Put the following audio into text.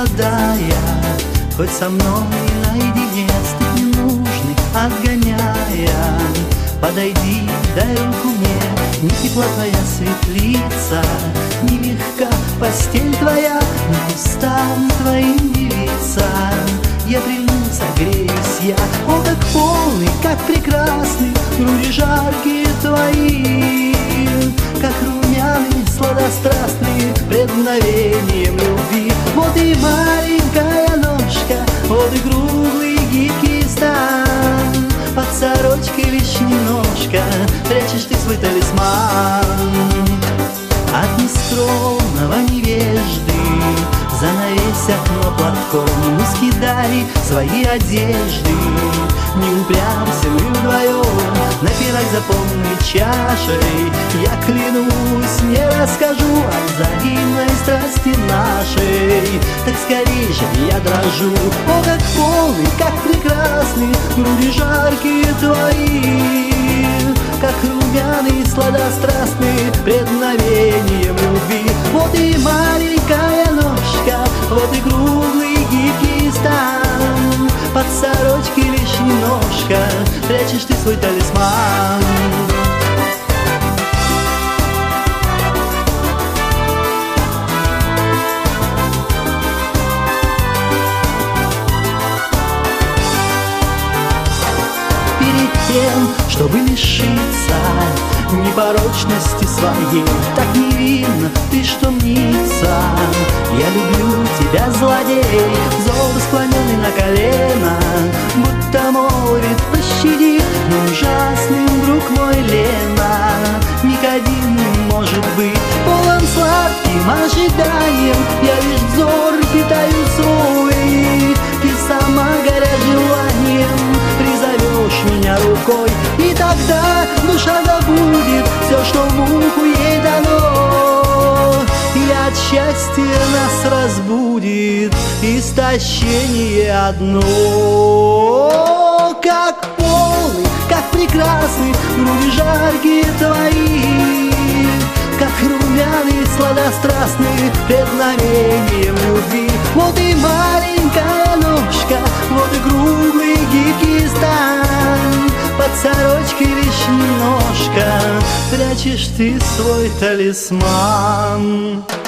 молодая, хоть со мной наедине стыд ненужный отгоняя. Подойди, дай руку мне, не тепла твоя светлица, не мягка постель твоя, не устам твоим девица. Я прильну, согреюсь я, о, как полный, как прекрасный, груди жаркие твои, как румяные, сладострастные, пред мгновением любви. Вот и маленькая ножка, вот и круглый гибкий стан, под сорочкой лишь немножко прячешь ты свой талисман. От нескромного невежды занавесь окно платком, не скидай свои одежды, не упрямся, мы вдвоем на пирог за полной чашей. Я клянусь, не расскажу о взаимной страсти нашей, так скорей же я дрожу. О, как полный, как прекрасный, груди жаркие твои, как румяные, сладострастные, пред мгновением любви. Вот и маленькая ножка, вот и круглый гибкий стан, под сорочкой лишь немножко прячешь ты свой талисман. Перед тем, чтобы лишиться непорочности своей, так невинно ты, что мнится, я люблю тебя, злодей, взор склоненный на колено, будто молвит пощади, но ужасным, друг мой, Лена. Миг один может быть полон сладким ожиданием, я лишь взор питаю свой, ты сама, горя желанием, призовешь меня рукой, и тогда душа забудет все, что в муку ей дано, и от счастья нас разбудит истощение одно. Как полный, как прекрасный, груди жаркие твои, как румяные, сладострастные, пред мгновением любви. Вот и маленькая ножка, вот и круглый гибкий стан, под сорочкой лишь немножко прячешь ты свой талисман.